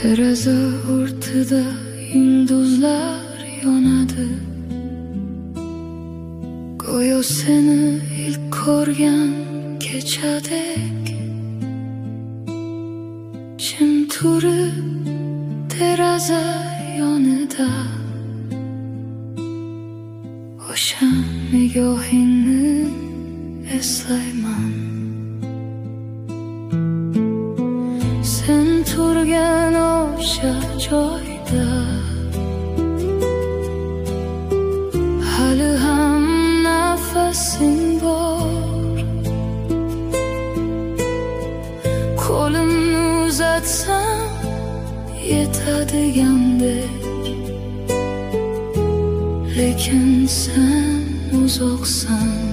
Terazi ortida yulduzlar yonadi. Go'yo seni ilk ko'rgan kechadek jim turib deraza yonida o'sha nigohingni eslayman. Sen turgan o'sha joyda hali ham nafasing bor. Qo'limni uzatsam yetadigandek, lekin sen uzoqsan.